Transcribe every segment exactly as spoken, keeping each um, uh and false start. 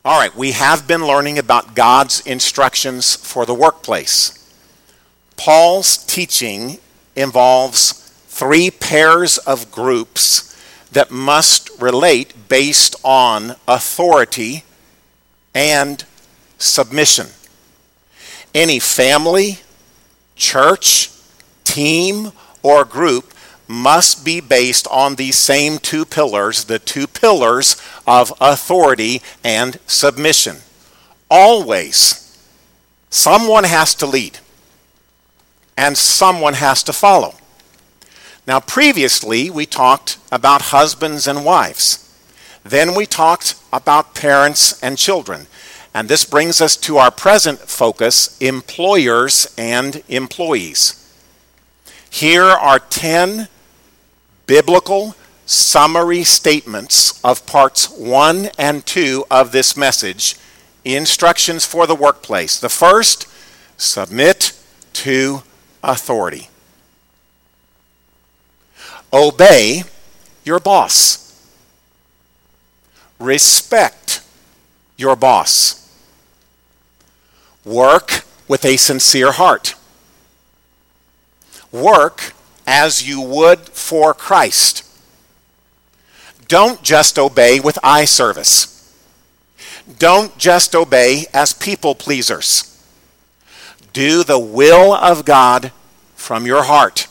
All right, we have been learning about God's instructions for the workplace. Paul's teaching involves three pairs of groups that must relate based on authority and submission. Any family, church, team, or group must be based on these same two pillars, the two pillars of authority and submission. Always, someone has to lead, and someone has to follow. Now, previously, we talked about husbands and wives. Then we talked about parents and children. And this brings us to our present focus, employers and employees. Here are ten biblical summary statements of parts one and two of this message, instructions for the workplace. The first, submit to authority. Obey your boss. Respect your boss. Work with a sincere heart. Work as you would for Christ. Don't just obey with eye service. Don't just obey as people pleasers. Do the will of God from your heart.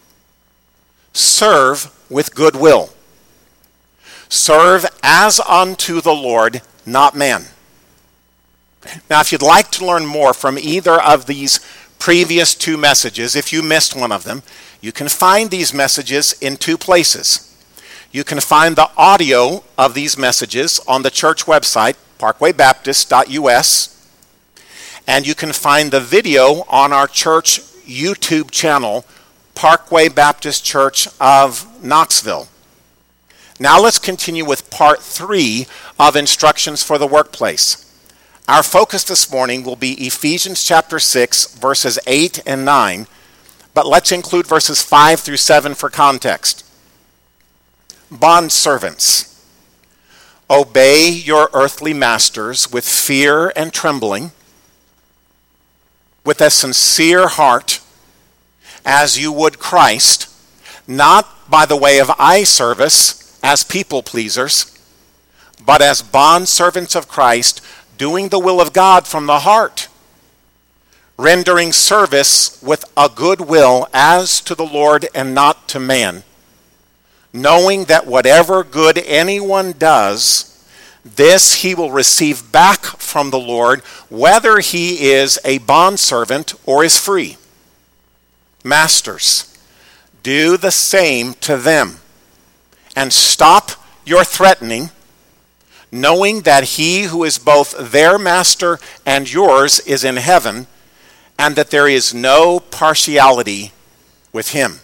Serve with goodwill. Serve as unto the Lord, not man. Now, if you'd like to learn more from either of these previous two messages, if you missed one of them, you can find these messages in two places. You can find the audio of these messages on the church website, parkway baptist dot U S, and you can find the video on our church YouTube channel, Parkway Baptist Church of Knoxville. Now let's continue with part three of instructions for the workplace. Our focus this morning will be Ephesians chapter six, verses eight and nine, but let's include verses five through seven for context. Bondservants, obey your earthly masters with fear and trembling, with a sincere heart, as you would Christ, not by the way of eye service as people pleasers, but as bondservants of Christ, doing the will of God from the heart, rendering service with a good will as to the Lord and not to man, knowing that whatever good anyone does, this he will receive back from the Lord, whether he is a bondservant or is free. Masters, do the same to them, and stop your threatening, knowing that he who is both their master and yours is in heaven, and that there is no partiality with him.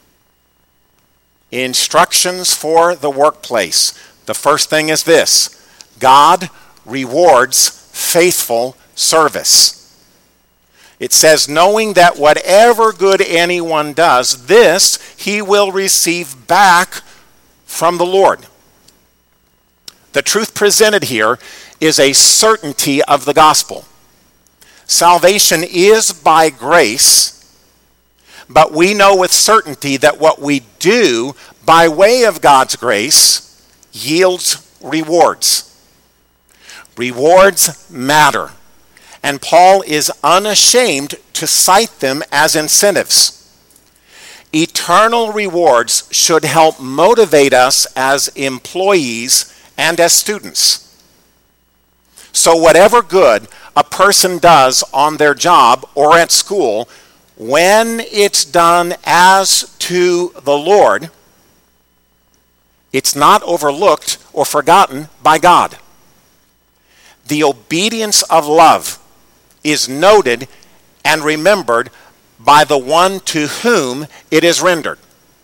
Instructions for the workplace. The first thing is this: God rewards faithful service. It says, knowing that whatever good anyone does, this he will receive back from the Lord. The truth presented here is a certainty of the gospel. Salvation is by grace, but we know with certainty that what we do by way of God's grace yields rewards. Rewards matter, and Paul is unashamed to cite them as incentives. Eternal rewards should help motivate us as employees and as students. So whatever good a person does on their job or at school, when it's done as to the Lord, it's not overlooked or forgotten by God. The obedience of love is noted and remembered by the one to whom it is rendered.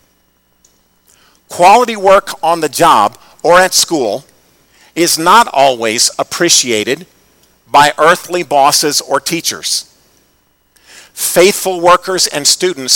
Quality work on the job or at school is not always appreciated by earthly bosses or teachers. Faithful workers and students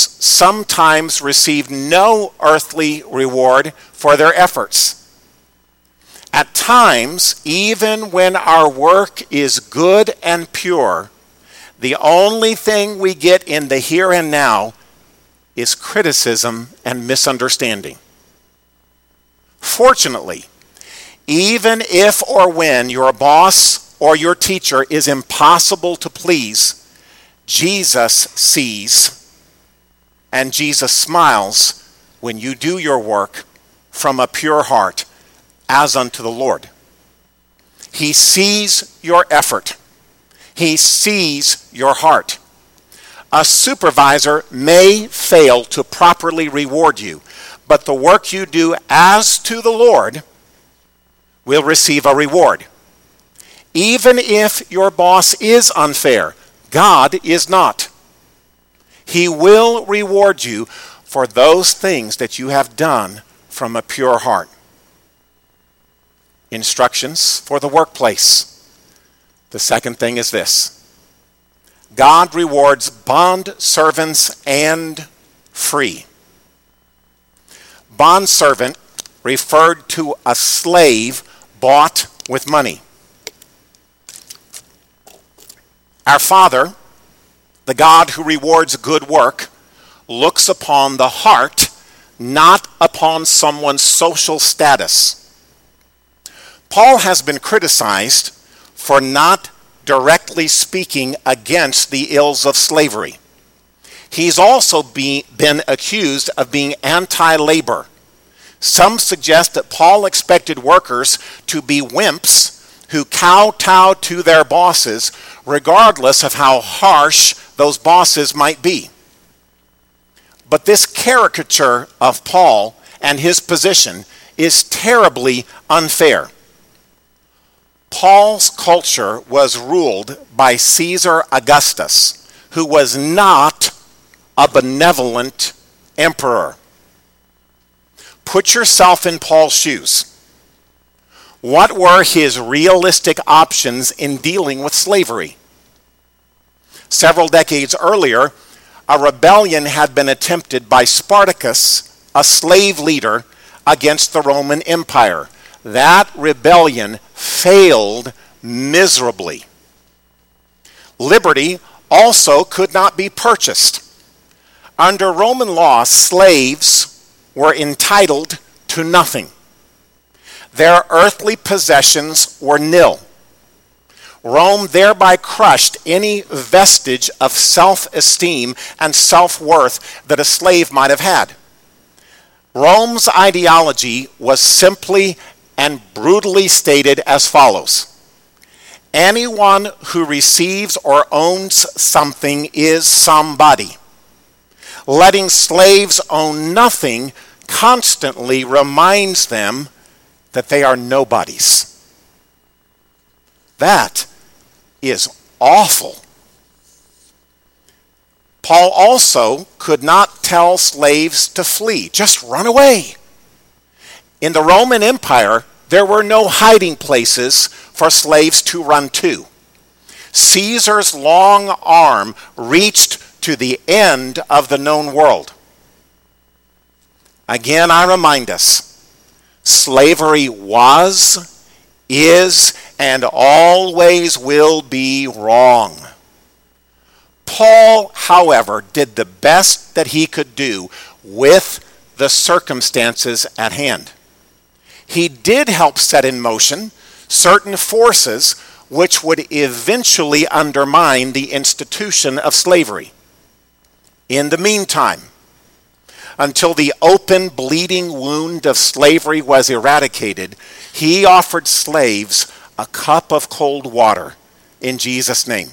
sometimes receive no earthly reward for their efforts. At times, even when our work is good and pure, the only thing we get in the here and now is criticism and misunderstanding. Fortunately, even if or when your boss or your teacher is impossible to please, Jesus sees and Jesus smiles when you do your work from a pure heart as unto the Lord. He sees your effort. He sees your heart. A supervisor may fail to properly reward you, but the work you do as to the Lord will receive a reward. Even if your boss is unfair, God is not. He will reward you for those things that you have done from a pure heart. Instructions for the workplace. The second thing is this: God rewards bond servants and free. Bond servant referred to a slave bought with money. Our Father, the God who rewards good work, looks upon the heart, not upon someone's social status. Paul has been criticized for not directly speaking against the ills of slavery. He's also be, been accused of being anti-labor. Some suggest that Paul expected workers to be wimps who kowtow to their bosses, regardless of how harsh those bosses might be. But this caricature of Paul and his position is terribly unfair. Paul's culture was ruled by Caesar Augustus, who was not a benevolent emperor. Put yourself in Paul's shoes. What were his realistic options in dealing with slavery? Several decades earlier, a rebellion had been attempted by Spartacus, a slave leader, against the Roman Empire. That rebellion failed miserably. Liberty also could not be purchased. Under Roman law, slaves were entitled to nothing. Their earthly possessions were nil. Rome thereby crushed any vestige of self-esteem and self-worth that a slave might have had. Rome's ideology was simply and brutally stated as follows: anyone who receives or owns something is somebody. Letting slaves own nothing constantly reminds them that they are nobodies. That is awful. Paul also could not tell slaves to flee, just run away. In the Roman Empire, there were no hiding places for slaves to run to. Caesar's long arm reached to the end of the known world. Again, I remind us, slavery was, is, and always will be wrong. Paul, however, did the best that he could do with the circumstances at hand. He did help set in motion certain forces which would eventually undermine the institution of slavery. In the meantime, until the open bleeding wound of slavery was eradicated, he offered slaves a cup of cold water in Jesus' name.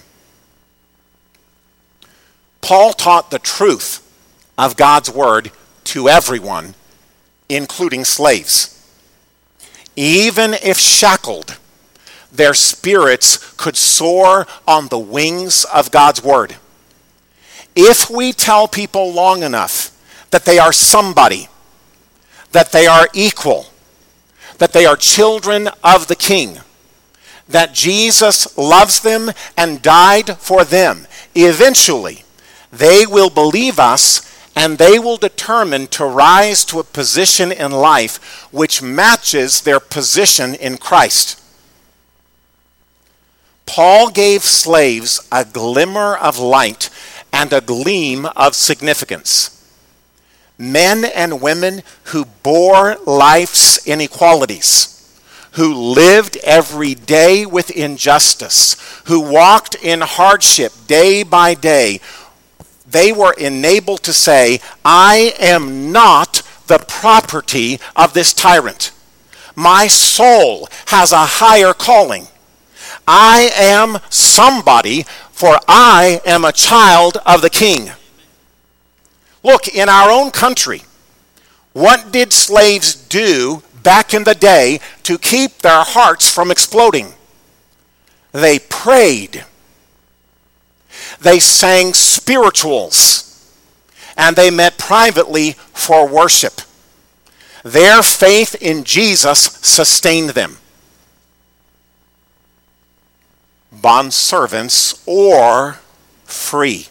Paul taught the truth of God's word to everyone, including slaves. Even if shackled, their spirits could soar on the wings of God's word. If we tell people long enough that they are somebody, that they are equal, that they are children of the King, that Jesus loves them and died for them, eventually they will believe us and they will determine to rise to a position in life which matches their position in Christ. Paul gave slaves a glimmer of light and a gleam of significance. Men and women who bore life's inequalities, who lived every day with injustice, who walked in hardship day by day, they were enabled to say, I am not the property of this tyrant. My soul has a higher calling. I am somebody, for I am a child of the King. Look, in our own country, what did slaves do back in the day to keep their hearts from exploding? They prayed. They sang spirituals, and they met privately for worship. Their faith in Jesus sustained them. Bondservants or free.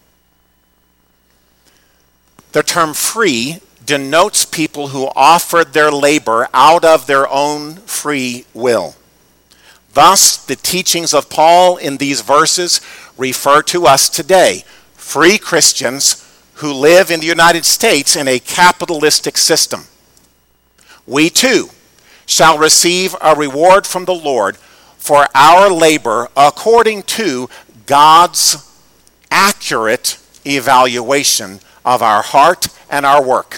The term free denotes people who offered their labor out of their own free will. Thus, the teachings of Paul in these verses refer to us today, free Christians who live in the United States in a capitalistic system. We too shall receive a reward from the Lord for our labor according to God's accurate evaluation of our heart and our work.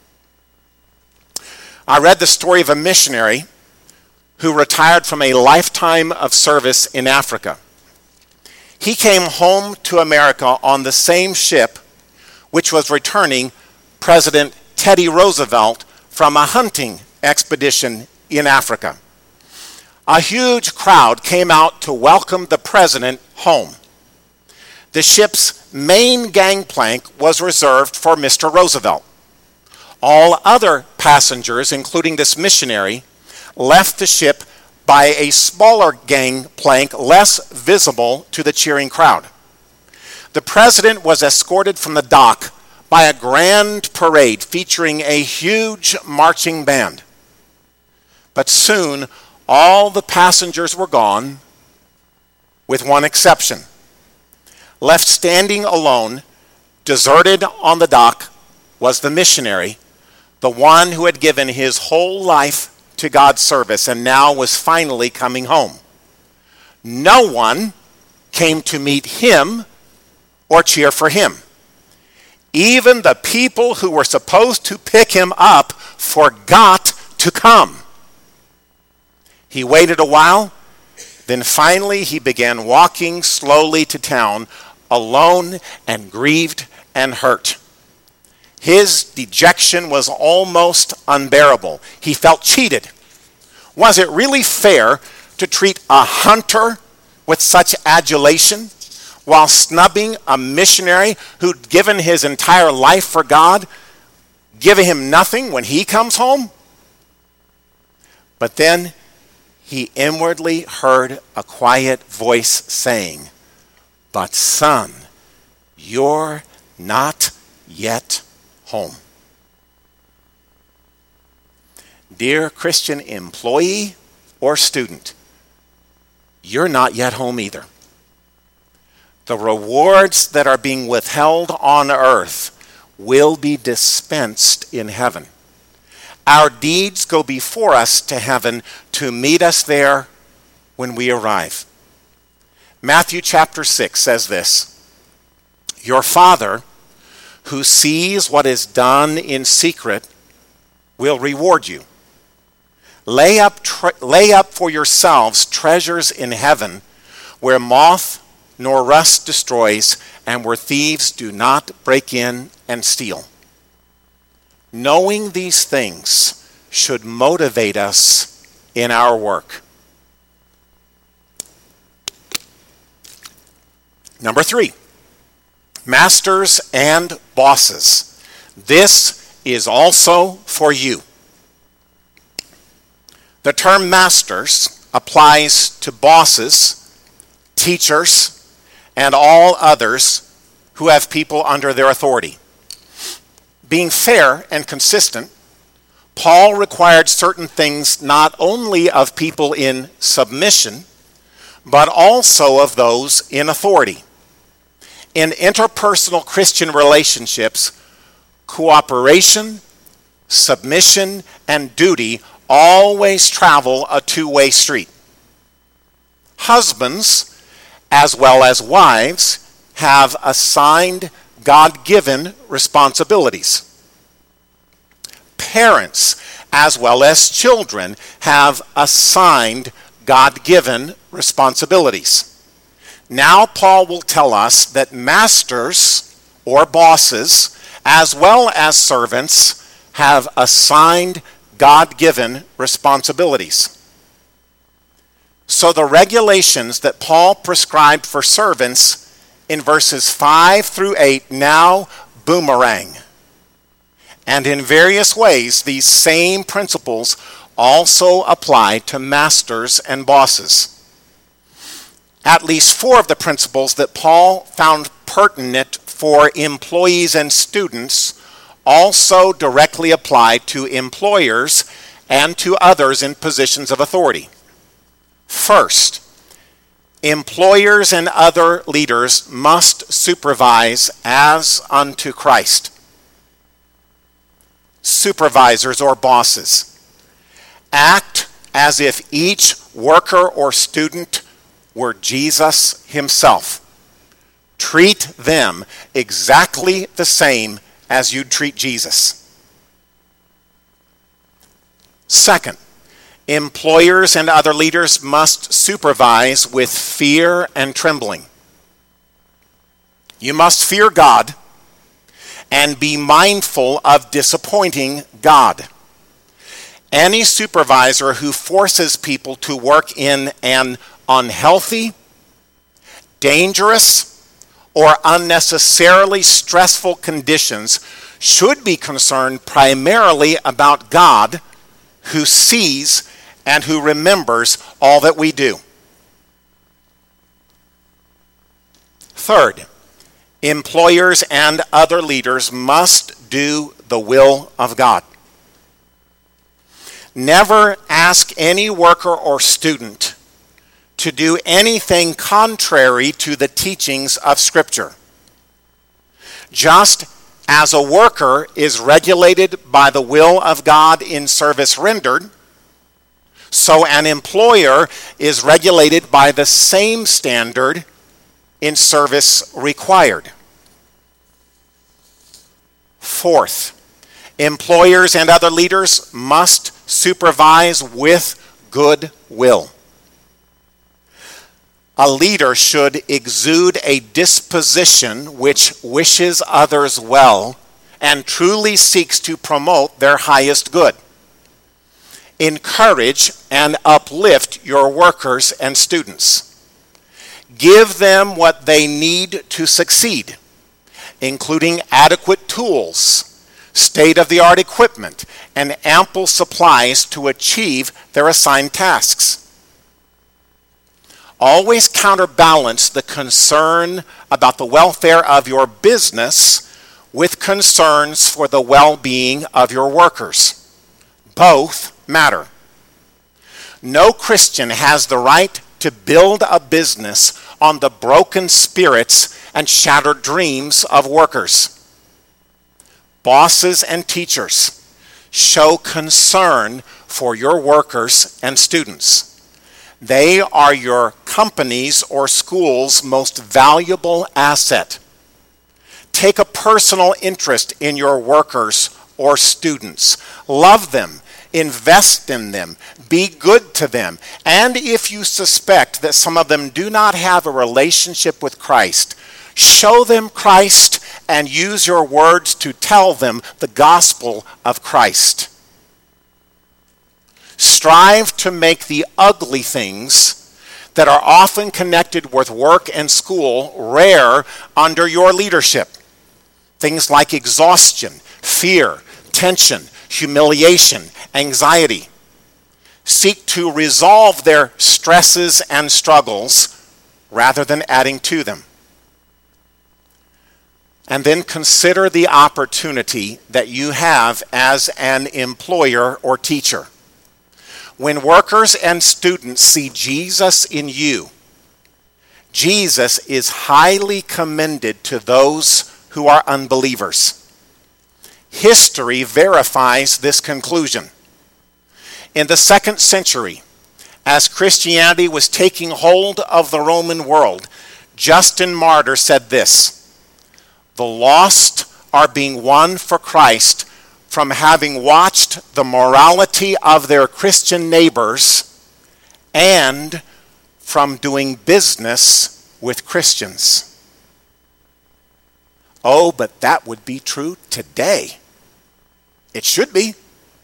I read the story of a missionary who retired from a lifetime of service in Africa. He came home to America on the same ship which was returning President Teddy Roosevelt from a hunting expedition in Africa. A huge crowd came out to welcome the president home. The ship's main gangplank was reserved for Mister Roosevelt. All other passengers, including this missionary, left the ship by a smaller gangplank less visible to the cheering crowd. The president was escorted from the dock by a grand parade featuring a huge marching band. But soon, all the passengers were gone, with one exception. Left standing alone, deserted on the dock, was the missionary, the one who had given his whole life to God's service and now was finally coming home. No one came to meet him or cheer for him. Even the people who were supposed to pick him up forgot to come. He waited a while, then finally he began walking slowly to town, alone and grieved and hurt. His dejection was almost unbearable. He felt cheated. Was it really fair to treat a hunter with such adulation while snubbing a missionary who'd given his entire life for God, giving him nothing when he comes home? But then he inwardly heard a quiet voice saying, "But son, you're not yet home." Dear Christian employee or student, you're not yet home either. The rewards that are being withheld on earth will be dispensed in heaven. Our deeds go before us to heaven to meet us there when we arrive. Matthew chapter six says this, "Your Father, who sees what is done in secret, will reward you. Lay up, tre- lay up for yourselves treasures in heaven, where moth nor rust destroys, and where thieves do not break in and steal." Knowing these things should motivate us in our work. Number three, masters and bosses. This is also for you. The term masters applies to bosses, teachers, and all others who have people under their authority. Being fair and consistent, Paul required certain things not only of people in submission, but also of those in authority. In interpersonal Christian relationships, cooperation, submission, and duty always travel a two-way street. Husbands, as well as wives, have assigned God-given responsibilities. Parents, as well as children, have assigned God-given responsibilities. Now Paul will tell us that masters or bosses, as well as servants, have assigned God-given responsibilities. So the regulations that Paul prescribed for servants in verses five through eight now boomerang. And in various ways, these same principles also apply to masters and bosses. At least four of the principles that Paul found pertinent for employees and students also directly apply to employers and to others in positions of authority. First, employers and other leaders must supervise as unto Christ. Supervisors or bosses act as if each worker or student were Jesus himself. Treat them exactly the same as you'd treat Jesus. Second, employers and other leaders must supervise with fear and trembling. You must fear God and be mindful of disappointing God. Any supervisor who forces people to work in an unhealthy, dangerous, or unnecessarily stressful conditions should be concerned primarily about God, who sees and who remembers all that we do. Third, employers and other leaders must do the will of God. Never ask any worker or student to do anything contrary to the teachings of Scripture. Just as a worker is regulated by the will of God in service rendered, so an employer is regulated by the same standard in service required. Fourth, employers and other leaders must supervise with good will. A leader should exude a disposition which wishes others well and truly seeks to promote their highest good. Encourage and uplift your workers and students. Give them what they need to succeed, including adequate tools, state-of-the-art equipment, and ample supplies to achieve their assigned tasks. Always counterbalance the concern about the welfare of your business with concerns for the well-being of your workers. Both matter. No Christian has the right to build a business on the broken spirits and shattered dreams of workers. Bosses and teachers, show concern for your workers and students. They are your company's or school's most valuable asset. Take a personal interest in your workers or students. Love them. Invest in them. Be good to them. And if you suspect that some of them do not have a relationship with Christ, show them Christ and use your words to tell them the gospel of Christ. Strive to make the ugly things that are often connected with work and school rare under your leadership. Things like exhaustion, fear, tension, humiliation, anxiety. Seek to resolve their stresses and struggles rather than adding to them. And then consider the opportunity that you have as an employer or teacher. When workers and students see Jesus in you, Jesus is highly commended to those who are unbelievers. History verifies this conclusion. In the second century, as Christianity was taking hold of the Roman world, Justin Martyr said this: "The lost are being won for Christ from having watched the morality of their Christian neighbors and from doing business with Christians." Oh, but that would be true today. It should be.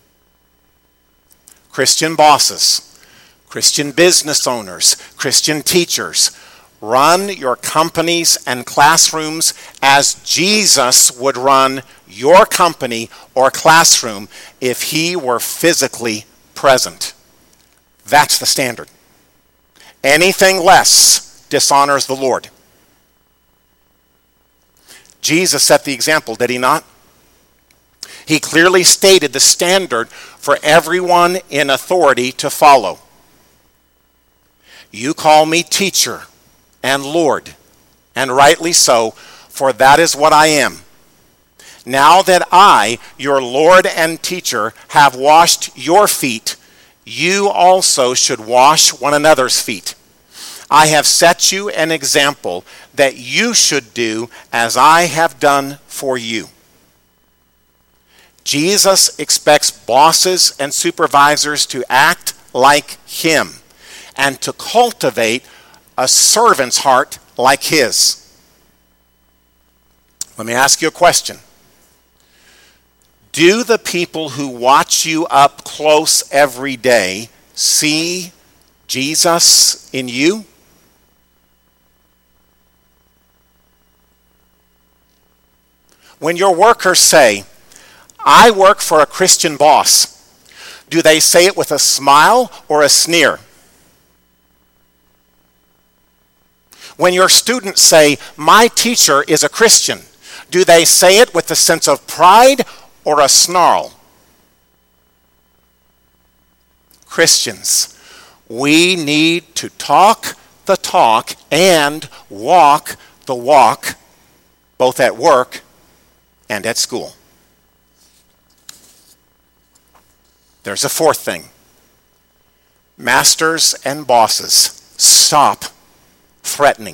Christian bosses, Christian business owners, Christian teachers, run your companies and classrooms as Jesus would run your company or classroom if he were physically present. That's the standard. Anything less dishonors the Lord. Jesus set the example, did he not? He clearly stated the standard for everyone in authority to follow. "You call me teacher and Lord, and rightly so, for that is what I am. Now that I, your Lord and teacher, have washed your feet, you also should wash one another's feet. I have set you an example that you should do as I have done for you." Jesus expects bosses and supervisors to act like him and to cultivate a servant's heart like his. Let me ask you a question. Do the people who watch you up close every day see Jesus in you? When your workers say, "I work for a Christian boss," do they say it with a smile or a sneer? When your students say, "My teacher is a Christian," do they say it with a sense of pride or a snarl? Christians, we need to talk the talk and walk the walk, both at work and at school. There's a fourth thing. Masters and bosses, stop threatening.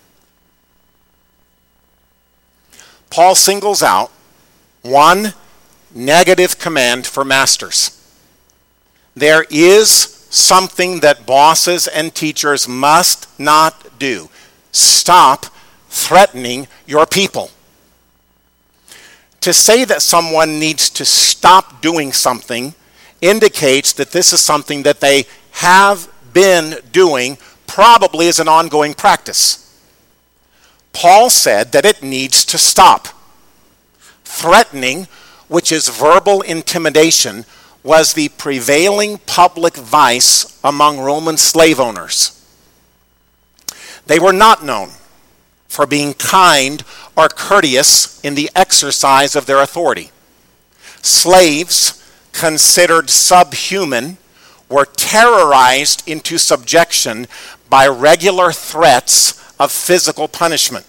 Paul singles out one negative command for masters. There is something that bosses and teachers must not do. Stop threatening your people. To say that someone needs to stop doing something indicates that this is something that they have been doing, probably as an ongoing practice. Paul said that it needs to stop. Threatening, which is verbal intimidation, was the prevailing public vice among Roman slave owners. They were not known for being kind or courteous in the exercise of their authority. Slaves, considered subhuman, were terrorized into subjection by regular threats of physical punishment.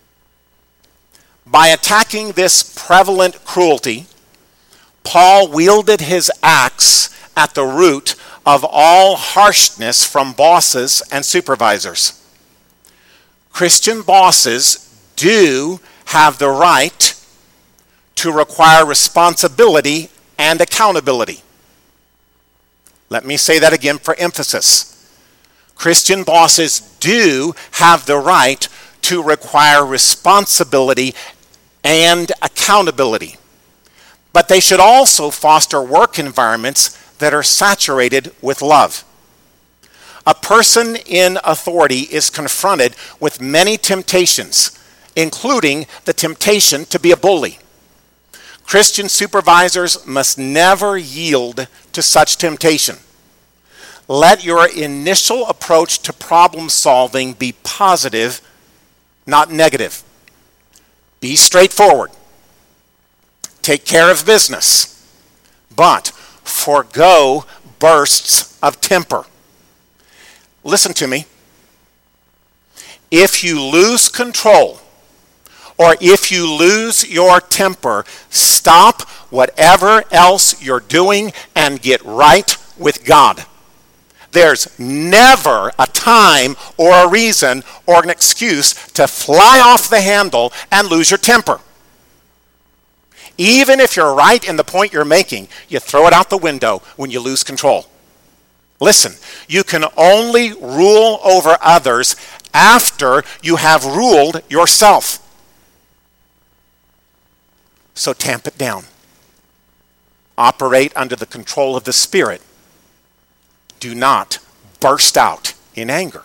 By attacking this prevalent cruelty, Paul wielded his axe at the root of all harshness from bosses and supervisors. Christian bosses do have the right to require responsibility and accountability. Let me say that again for emphasis. Christian bosses do have the right to require responsibility and accountability. But they should also foster work environments that are saturated with love. A person in authority is confronted with many temptations, including the temptation to be a bully. Christian supervisors must never yield to such temptation. Let your initial approach to problem solving be positive, not negative. Be straightforward. Take care of business. But forego bursts of temper. Listen to me. If you lose control, or if you lose your temper, stop whatever else you're doing and get right with God. There's never a time or a reason or an excuse to fly off the handle and lose your temper. Even if you're right in the point you're making, you throw it out the window when you lose control. Listen, you can only rule over others after you have ruled yourself. So tamp it down. Operate under the control of the Spirit. Do not burst out in anger.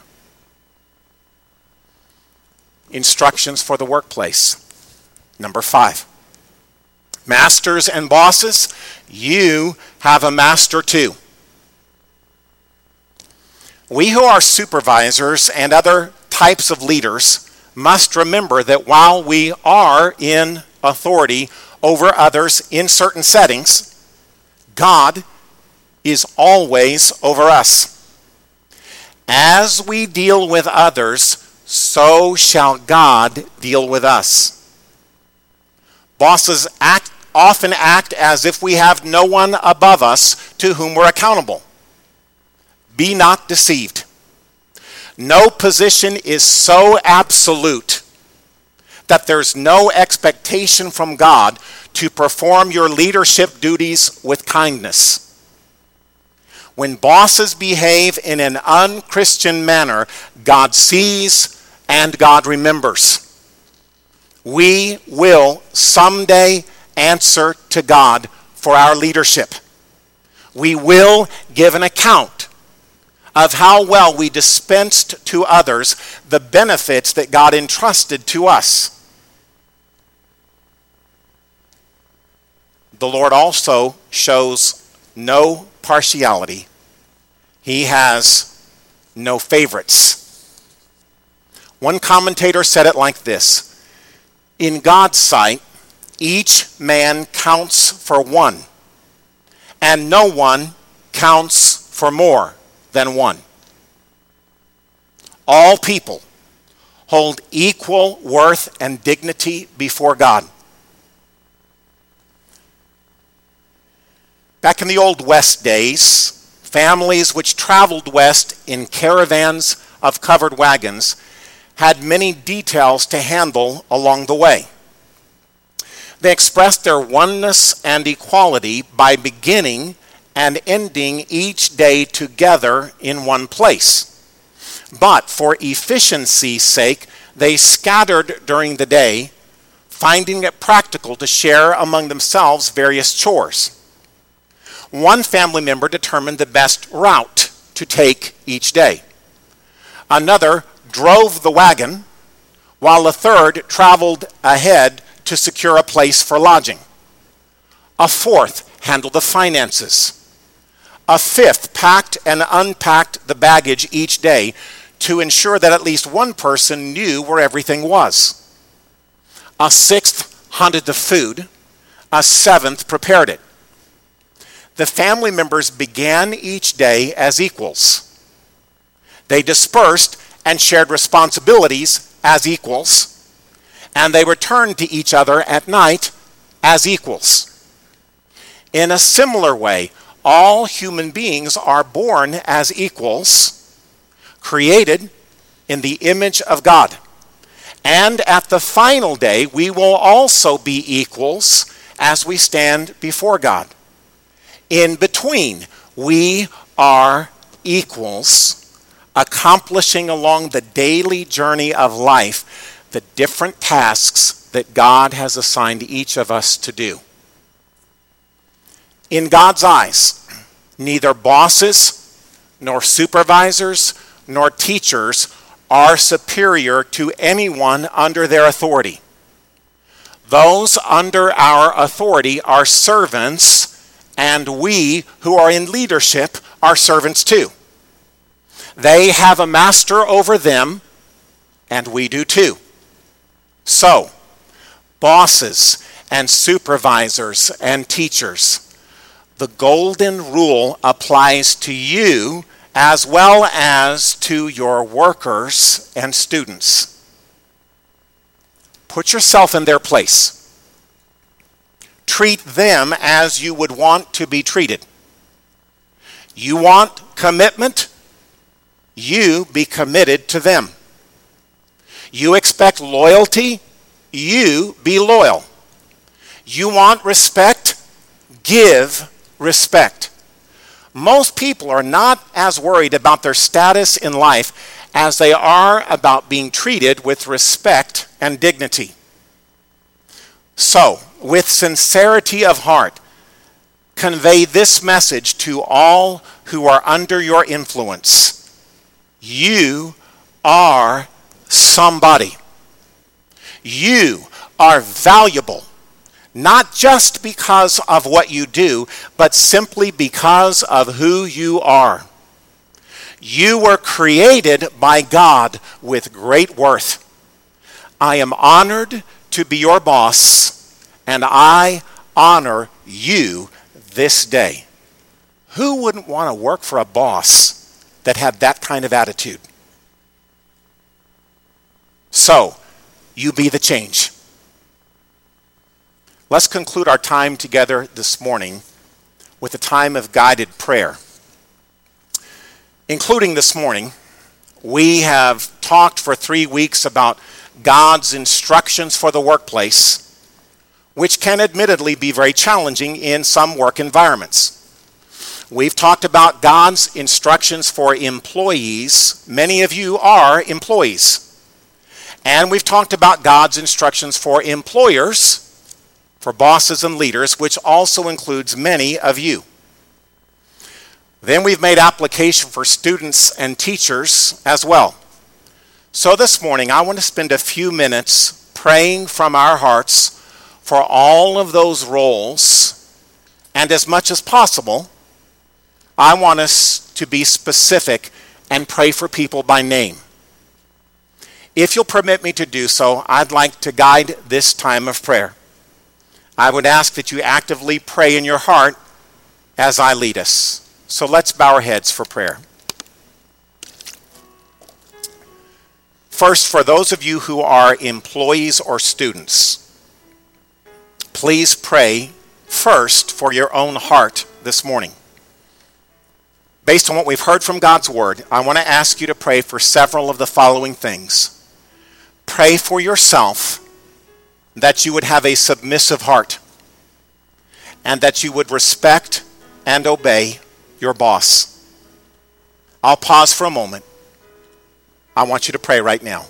Instructions for the workplace. Number five. Masters and bosses, you have a master too. We who are supervisors and other types of leaders must remember that while we are in authority over others in certain settings, God is always over us. As we deal with others, so shall God deal with us. Bosses act, often act as if we have no one above us to whom we're accountable. Be not deceived. No position is so absolute that there's no expectation from God to perform your leadership duties with kindness. When bosses behave in an unchristian manner, God sees and God remembers. We will someday answer to God for our leadership. We will give an account of how well we dispensed to others the benefits that God entrusted to us. The Lord also shows no partiality. He has no favorites. One commentator said it like this: in God's sight, each man counts for one, and no one counts for more than one. All people hold equal worth and dignity before God. Back in the Old West days, families which traveled west in caravans of covered wagons had many details to handle along the way. They expressed their oneness and equality by beginning and ending each day together in one place. But for efficiency's sake, they scattered during the day, finding it practical to share among themselves various chores. One family member determined the best route to take each day. Another drove the wagon, while a third traveled ahead to secure a place for lodging. A fourth handled the finances. A fifth packed and unpacked the baggage each day to ensure that at least one person knew where everything was. A sixth hunted the food. A seventh prepared it. The family members began each day as equals. They dispersed and shared responsibilities as equals, and they returned to each other at night as equals. In a similar way, all human beings are born as equals, created in the image of God. And at the final day, we will also be equals as we stand before God. In between, we are equals, accomplishing along the daily journey of life the different tasks that God has assigned each of us to do. In God's eyes, neither bosses, nor supervisors, nor teachers are superior to anyone under their authority. Those under our authority are servants, and we who are in leadership are servants too. They have a master over them, and we do too. So, bosses and supervisors and teachers. The golden rule applies to you as well as to your workers and students. Put yourself in their place. Treat them as you would want to be treated. You want commitment? You be committed to them. You expect loyalty? You be loyal. You want respect? Give respect. Most people are not as worried about their status in life as they are about being treated with respect and dignity. So, with sincerity of heart, convey this message to all who are under your influence. You are somebody. You are valuable, not just because of what you do, but simply because of who you are. You were created by God with great worth. I am honored to be your boss, and I honor you this day. Who wouldn't want to work for a boss that had that kind of attitude? So, you be the change. Let's conclude our time together this morning with a time of guided prayer. Including this morning, we have talked for three weeks about God's instructions for the workplace, which can admittedly be very challenging in some work environments. We've talked about God's instructions for employees. Many of you are employees. And we've talked about God's instructions for employers, for bosses and leaders, which also includes many of you. Then we've made application for students and teachers as well. So this morning, I want to spend a few minutes praying from our hearts for all of those roles, and as much as possible, I want us to be specific and pray for people by name. If you'll permit me to do so, I'd like to guide this time of prayer. I would ask that you actively pray in your heart as I lead us. So let's bow our heads for prayer. First, for those of you who are employees or students, please pray first for your own heart this morning. Based on what we've heard from God's Word, I want to ask you to pray for several of the following things. Pray for yourself that you would have a submissive heart and that you would respect and obey your boss. I'll pause for a moment. I want you to pray right now.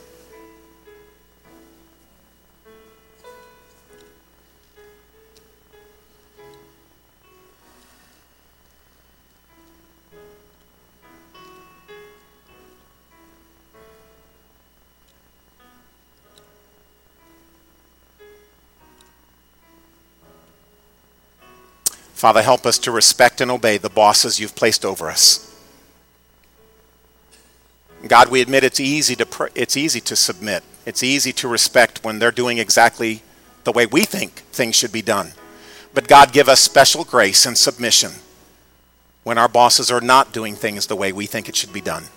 Father, help us to respect and obey the bosses you've placed over us. God, we admit it's easy to pr- it's easy to submit. It's easy to respect when they're doing exactly the way we think things should be done. But God, give us special grace and submission when our bosses are not doing things the way we think it should be done.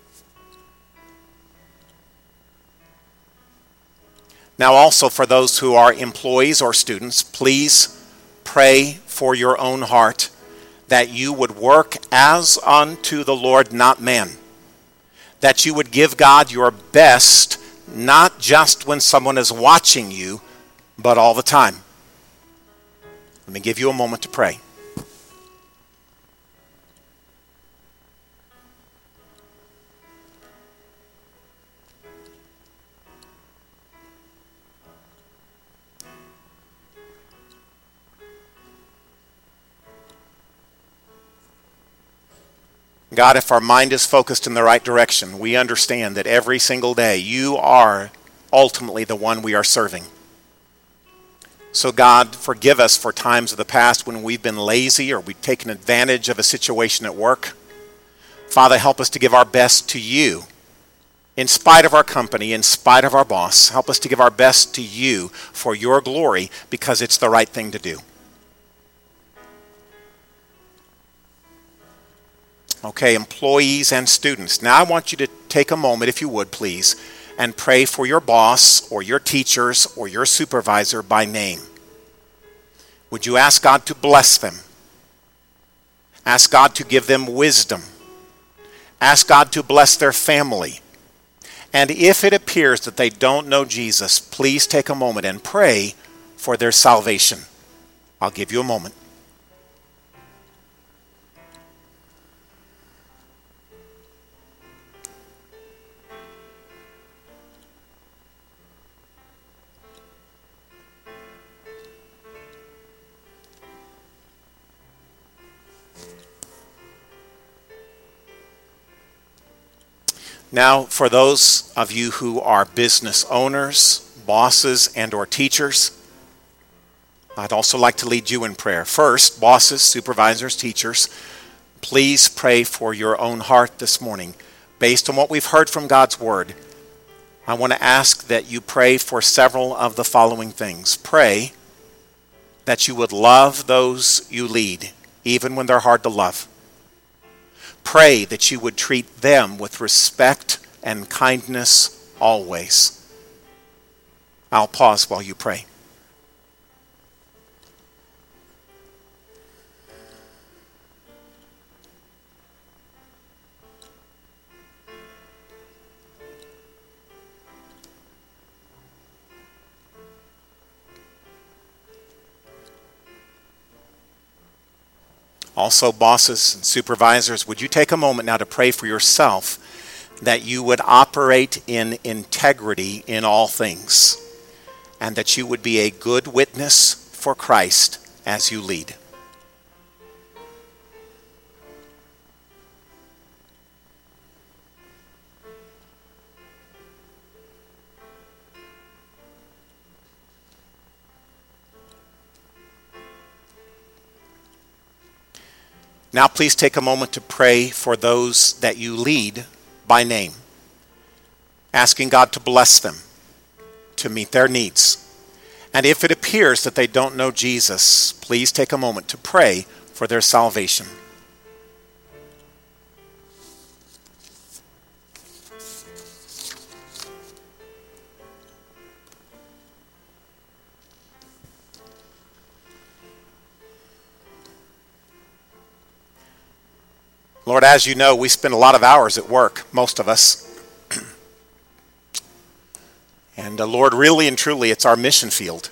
Now also for those who are employees or students, please pray for your own heart that you would work as unto the Lord, not man. That you would give God your best, not just when someone is watching you, but all the time. Let me give you a moment to pray. God, if our mind is focused in the right direction, we understand that every single day you are ultimately the one we are serving. So God, forgive us for times of the past when we've been lazy or we've taken advantage of a situation at work. Father, help us to give our best to you in spite of our company, in spite of our boss. Help us to give our best to you for your glory, because it's the right thing to do. Okay, employees and students. Now I want you to take a moment, if you would, please, and pray for your boss or your teachers or your supervisor by name. Would you ask God to bless them? Ask God to give them wisdom. Ask God to bless their family. And if it appears that they don't know Jesus, please take a moment and pray for their salvation. I'll give you a moment. Now, for those of you who are business owners, bosses, and or teachers, I'd also like to lead you in prayer. First, bosses, supervisors, teachers, please pray for your own heart this morning. Based on what we've heard from God's Word, I want to ask that you pray for several of the following things. Pray that you would love those you lead, even when they're hard to love. Pray that you would treat them with respect and kindness always. I'll pause while you pray. Also, bosses and supervisors, would you take a moment now to pray for yourself that you would operate in integrity in all things, and that you would be a good witness for Christ as you lead. Now please take a moment to pray for those that you lead by name, asking God to bless them, to meet their needs. And if it appears that they don't know Jesus, please take a moment to pray for their salvation. Lord, as you know, we spend a lot of hours at work, most of us. And uh, Lord, really and truly, it's our mission field.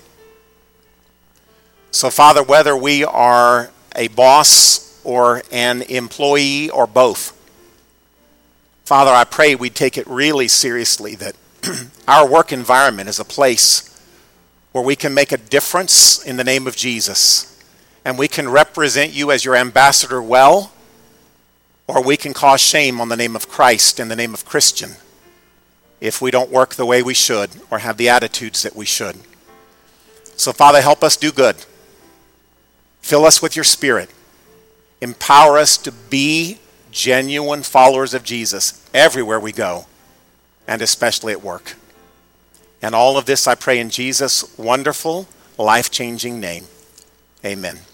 So Father, whether we are a boss or an employee or both, Father, I pray we take it really seriously that our work environment is a place where we can make a difference in the name of Jesus. And we can represent you as your ambassador well, or we can cause shame on the name of Christ and the name of Christian if we don't work the way we should or have the attitudes that we should. So Father, help us do good. Fill us with your Spirit. Empower us to be genuine followers of Jesus everywhere we go, and especially at work. And all of this I pray in Jesus' wonderful, life-changing name. Amen.